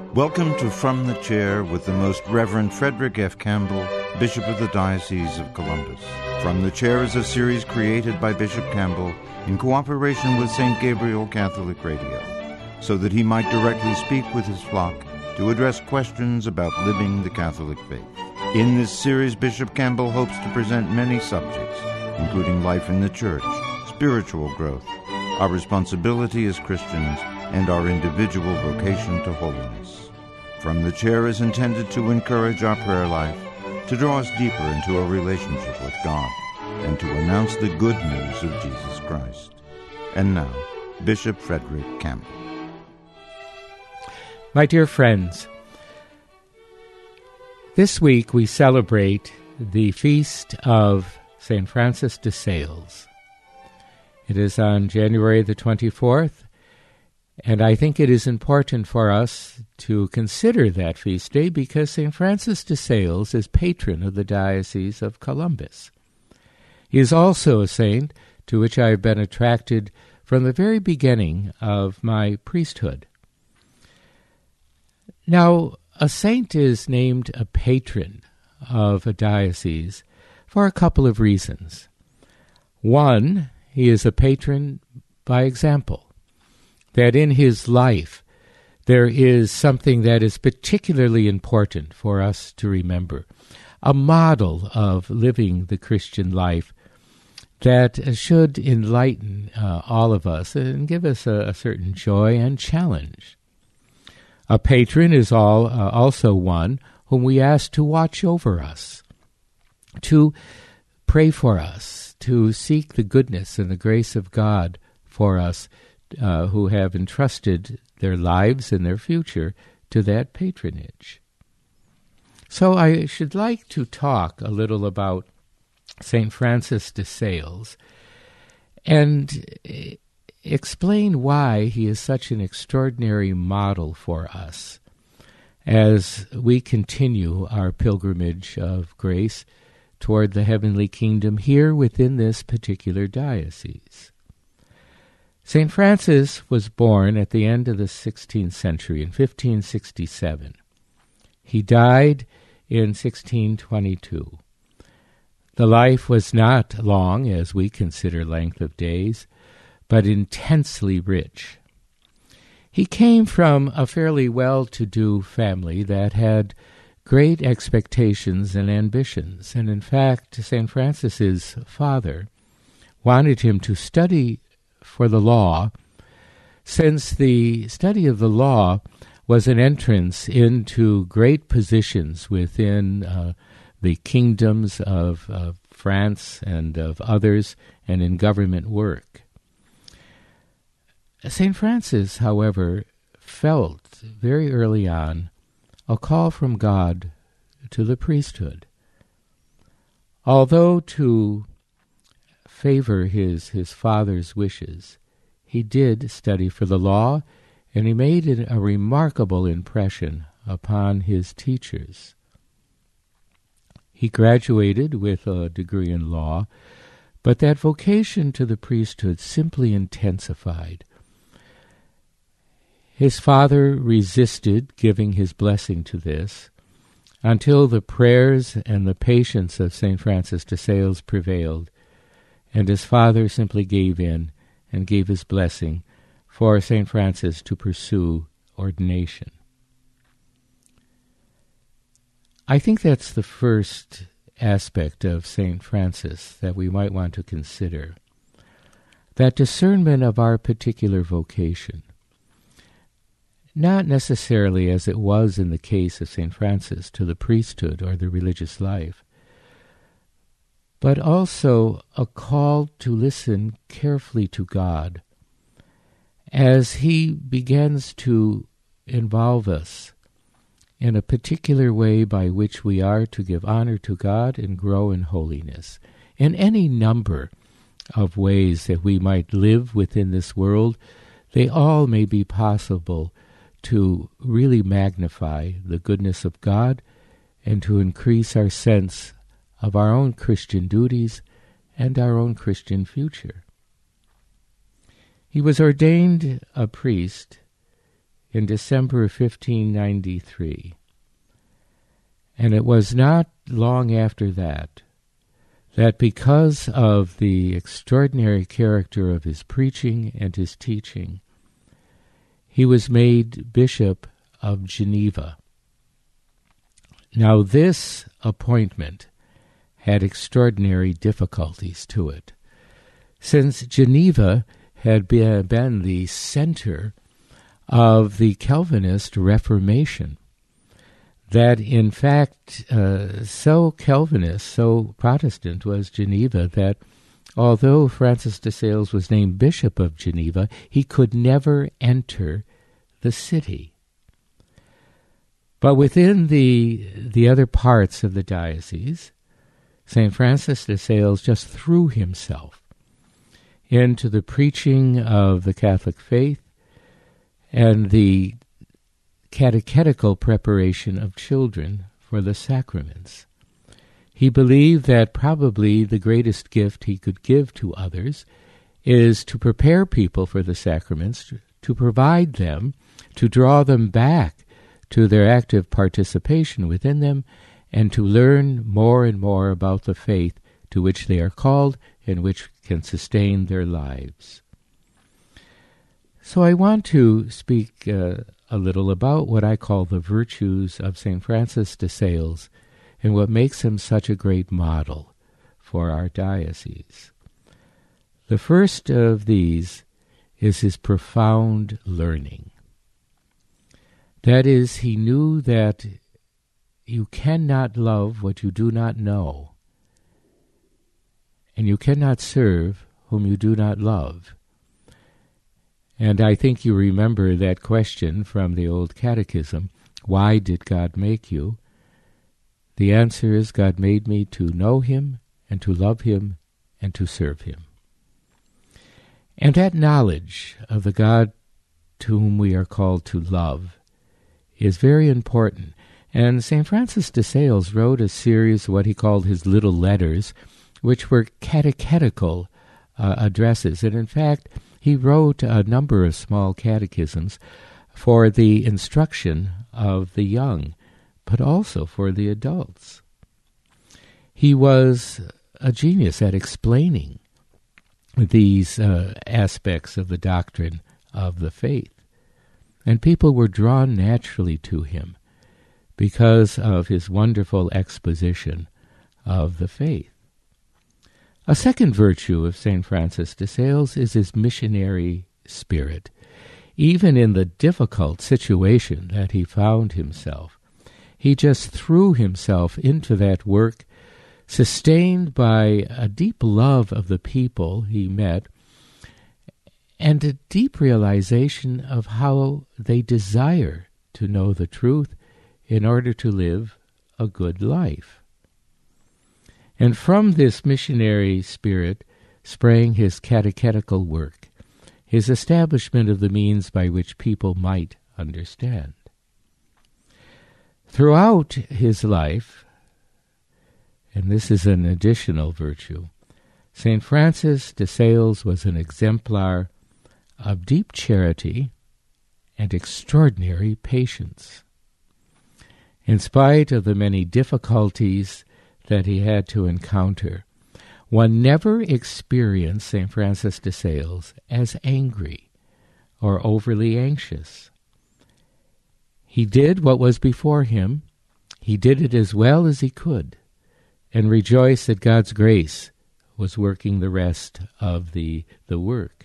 Welcome to From the Chair with the Most Reverend Frederick F. Campbell, Bishop of the Diocese of Columbus. From the Chair is a series created by Bishop Campbell in cooperation with St. Gabriel Catholic Radio, so that he might directly speak with his flock to address questions about living the Catholic faith. In this series, Bishop Campbell hopes to present many subjects, including life in the Church, spiritual growth, our responsibility as Christians, and our individual vocation to holiness. From the Chair is intended to encourage our prayer life, to draw us deeper into a relationship with God, and to announce the good news of Jesus Christ. And now, Bishop Frederick Campbell. My dear friends, this week we celebrate the feast of St. Francis de Sales. It is on January the 24th, and I think it is important for us to consider that feast day because St. Francis de Sales is patron of the Diocese of Columbus. He is also a saint to which I have been attracted from the very beginning of my priesthood. Now, a saint is named a patron of a diocese for a couple of reasons. One, he is a patron by example, that in his life there is something that is particularly important for us to remember, a model of living the Christian life that should enlighten all of us and give us a certain joy and challenge. A patron is also one whom we ask to watch over us, to pray for us, to seek the goodness and the grace of God for us, who have entrusted their lives and their future to that patronage. So I should like to talk a little about St. Francis de Sales and explain why he is such an extraordinary model for us as we continue our pilgrimage of grace toward the heavenly kingdom here within this particular diocese. St. Francis was born at the end of the 16th century in 1567. He died in 1622. The life was not long, as we consider length of days, but intensely rich. He came from a fairly well-to-do family that had great expectations and ambitions, and in fact, St. Francis's father wanted him to study for the law, since the study of the law was an entrance into great positions within the kingdoms of France and of others, and in government work. St. Francis, however, felt very early on a call from God to the priesthood. Although to favor his father's wishes, he did study for the law, and he made a remarkable impression upon his teachers. He graduated with a degree in law, but that vocation to the priesthood simply intensified. His father resisted giving his blessing to this until the prayers and the patience of St. Francis de Sales prevailed, and his father simply gave in and gave his blessing for St. Francis to pursue ordination. I think that's the first aspect of St. Francis that we might want to consider, that discernment of our particular vocation. Not necessarily as it was in the case of St. Francis to the priesthood or the religious life, but also a call to listen carefully to God as he begins to involve us in a particular way by which we are to give honor to God and grow in holiness. In any number of ways that we might live within this world, they all may be possible to really magnify the goodness of God and to increase our sense of our own Christian duties and our own Christian future. He was ordained a priest in December of 1593. And it was not long after that because of the extraordinary character of his preaching and his teaching, he was made Bishop of Geneva. Now this appointment had extraordinary difficulties to it, since Geneva had been the center of the Calvinist Reformation. That in fact, so Calvinist, so Protestant was Geneva, that although Francis de Sales was named Bishop of Geneva, he could never enter the city. But within the other parts of the diocese, St. Francis de Sales just threw himself into the preaching of the Catholic faith and the catechetical preparation of children for the sacraments. He believed that probably the greatest gift he could give to others is to prepare people for the sacraments, to provide them, to draw them back to their active participation within them, and to learn more and more about the faith to which they are called and which can sustain their lives. So I want to speak a little about what I call the virtues of St. Francis de Sales and what makes him such a great model for our diocese. The first of these is his profound learning. That is, he knew that you cannot love what you do not know, and you cannot serve whom you do not love. And I think you remember that question from the old catechism, why did God make you? The answer is, God made me to know him and to love him and to serve him. And that knowledge of the God to whom we are called to love is very important. And St. Francis de Sales wrote a series of what he called his little letters, which were catechetical addresses. And in fact, he wrote a number of small catechisms for the instruction of the young, but also for the adults. He was a genius at explaining these aspects of the doctrine of the faith. And people were drawn naturally to him because of his wonderful exposition of the faith. A second virtue of St. Francis de Sales is his missionary spirit. Even in the difficult situation that he found himself, he just threw himself into that work, sustained by a deep love of the people he met and a deep realization of how they desire to know the truth in order to live a good life. And from this missionary spirit sprang his catechetical work, his establishment of the means by which people might understand. Throughout his life, and this is an additional virtue, St. Francis de Sales was an exemplar of deep charity and extraordinary patience. In spite of the many difficulties that he had to encounter, one never experienced St. Francis de Sales as angry or overly anxious. He did what was before him. He did it as well as he could, and rejoiced that God's grace was working the rest of the work.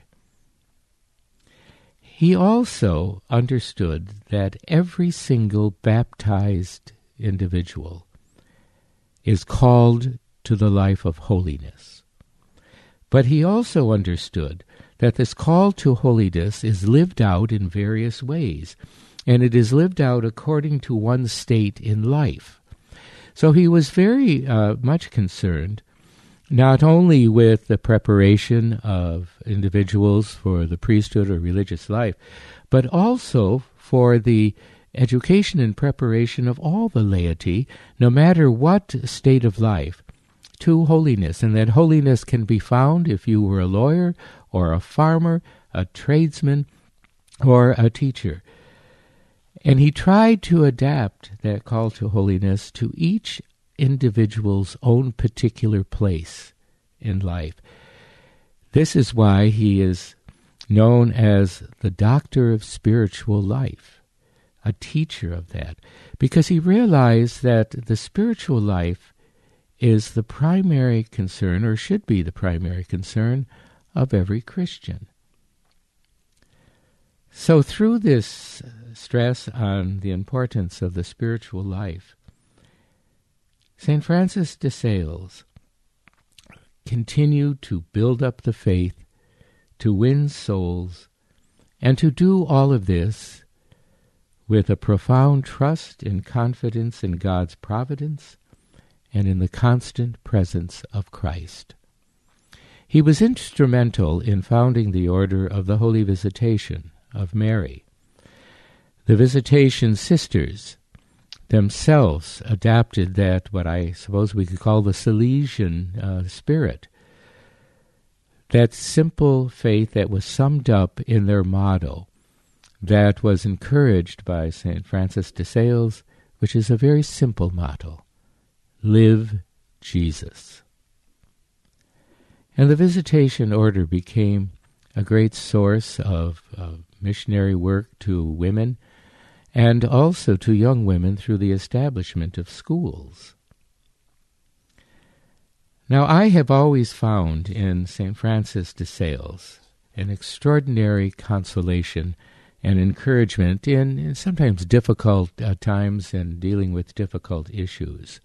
He also understood that every single baptized individual is called to the life of holiness. But he also understood that this call to holiness is lived out in various ways, and it is lived out according to one's state in life. So he was very much concerned not only with the preparation of individuals for the priesthood or religious life, but also for the education and preparation of all the laity, no matter what state of life, to holiness. And that holiness can be found if you were a lawyer or a farmer, a tradesman, or a teacher. And he tried to adapt that call to holiness to each individual's own particular place in life. This is why he is known as the doctor of spiritual life, a teacher of that, because he realized that the spiritual life is the primary concern, or should be the primary concern, of every Christian. So through this stress on the importance of the spiritual life, St. Francis de Sales continued to build up the faith, to win souls, and to do all of this with a profound trust and confidence in God's providence and in the constant presence of Christ. He was instrumental in founding the Order of the Holy Visitation of Mary. The Visitation Sisters themselves adapted that, what I suppose we could call the Salesian spirit, that simple faith that was summed up in their motto, that was encouraged by St. Francis de Sales, which is a very simple motto: live Jesus. And the Visitation Order became a great source of missionary work to women, and also to young women through the establishment of schools. Now, I have always found in St. Francis de Sales an extraordinary consolation and encouragement in sometimes difficult times and dealing with difficult issues.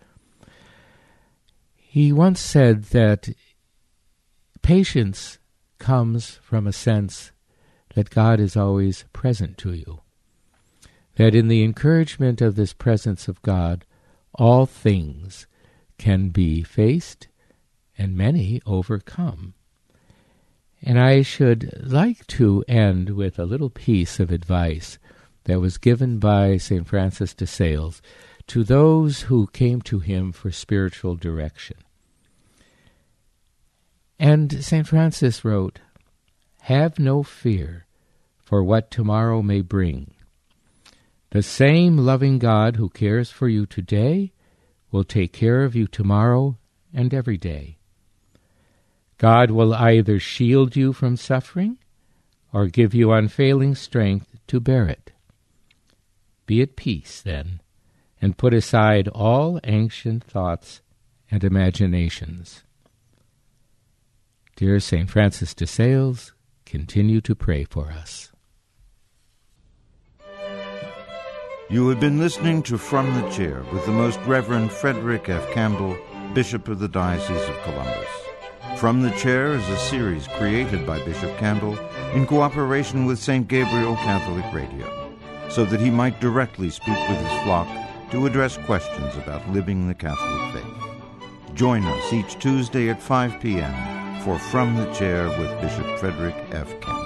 He once said that patience comes from a sense that God is always present to you, that in the encouragement of this presence of God, all things can be faced and many overcome. And I should like to end with a little piece of advice that was given by St. Francis de Sales to those who came to him for spiritual direction. And St. Francis wrote, "Have no fear for what tomorrow may bring. The same loving God who cares for you today will take care of you tomorrow and every day. God will either shield you from suffering or give you unfailing strength to bear it. Be at peace, then, and put aside all anxious thoughts and imaginations." Dear St. Francis de Sales, continue to pray for us. You have been listening to From the Chair with the Most Reverend Frederick F. Campbell, Bishop of the Diocese of Columbus. From the Chair is a series created by Bishop Campbell in cooperation with St. Gabriel Catholic Radio, so that he might directly speak with his flock to address questions about living the Catholic faith. Join us each Tuesday at 5 p.m. for From the Chair with Bishop Frederick F. Campbell.